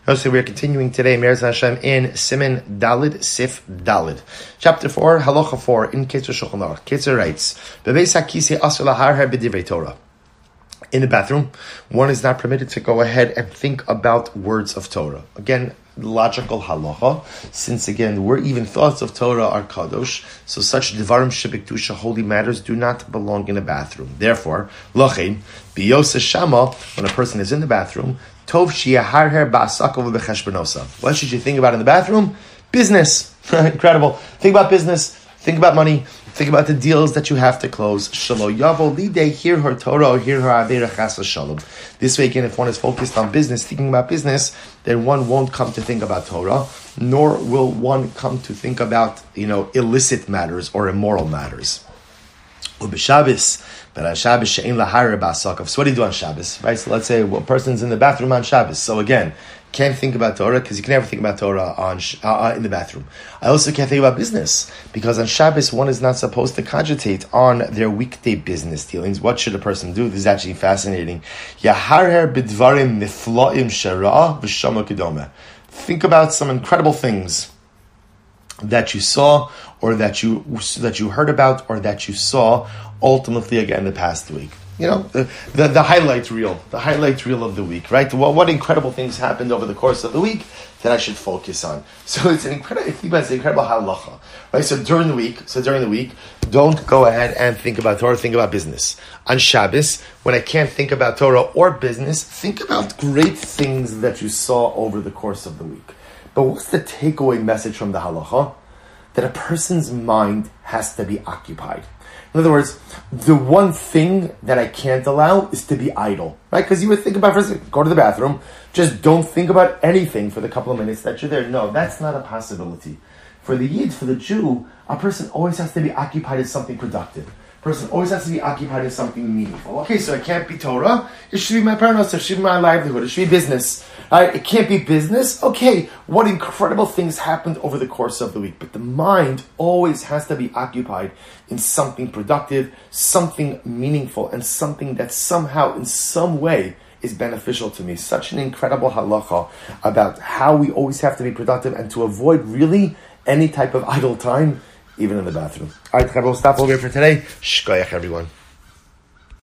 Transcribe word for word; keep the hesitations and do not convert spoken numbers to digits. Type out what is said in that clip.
So we are continuing today, Me'ez Hashem, in Siman Dalid, Sif Dalid. Chapter four, Halacha four, in Ketzer Shulchan Aruch. Ketzer writes, Bebeis HaKisei asur laharher b'divrei Torah. In the bathroom, one is not permitted to go ahead and think about words of Torah. Again, logical halacha, since again, where even thoughts of Torah are kadosh, so such devarim shebekdusha, holy matters, do not belong in a bathroom. Therefore, lochein, biyoseh shama, when a person is in the bathroom, tov shiyaharher ba'asakav v'cheshbonosa. What should you think about in the bathroom? Business. Incredible. Think about business. Think about money. Think about the deals that you have to close. Shalo yavo lidei, hear her Torah or hear her avera chas shalom. This way, again, if one is focused on business, thinking about business, then one won't come to think about Torah, nor will one come to think about, you know, illicit matters or immoral matters. Ubishabis, but on Shabbos she'ein lahara ba'asakav. So what do you do on Shabbos, right? So let's say well, a person's in the bathroom on Shabbos. So again, can't think about Torah because you can never think about Torah on uh, in the bathroom. I also can't think about business because on Shabbos one is not supposed to cogitate on their weekday business dealings. What should a person do? This is actually fascinating. Yaharher bidvarim niflaim shara v'shama kedome. Think about some incredible things that you saw or that you that you heard about or that you saw ultimately again the past week. You know, the, the, the highlight reel, the highlight reel of the week, right? What, what incredible things happened over the course of the week that I should focus on. So it's an incredible, it's an incredible halacha, right? So during the week, so during the week, don't go ahead and think about Torah, think about business. On Shabbos, when I can't think about Torah or business, think about great things that you saw over the course of the week. But what's the takeaway message from the halacha? That a person's mind has to be occupied. In other words, the one thing that I can't allow is to be idle, right? Because you would think about, for instance, go to the bathroom, just don't think about anything for the couple of minutes that you're there. No, that's not a possibility. For the Yid, for the Jew, a person always has to be occupied in something productive. A person always has to be occupied in something meaningful. Okay, so it can't be Torah. It should be my parnos. It should be my livelihood. It should be business. All right, it can't be business. Okay, what incredible things happened over the course of the week. But the mind always has to be occupied in something productive, something meaningful, and something that somehow, in some way, is beneficial to me. Such an incredible halacha about how we always have to be productive and to avoid really any type of idle time, even in the bathroom. All right, we'll stop over here for today. Shkoyach, everyone.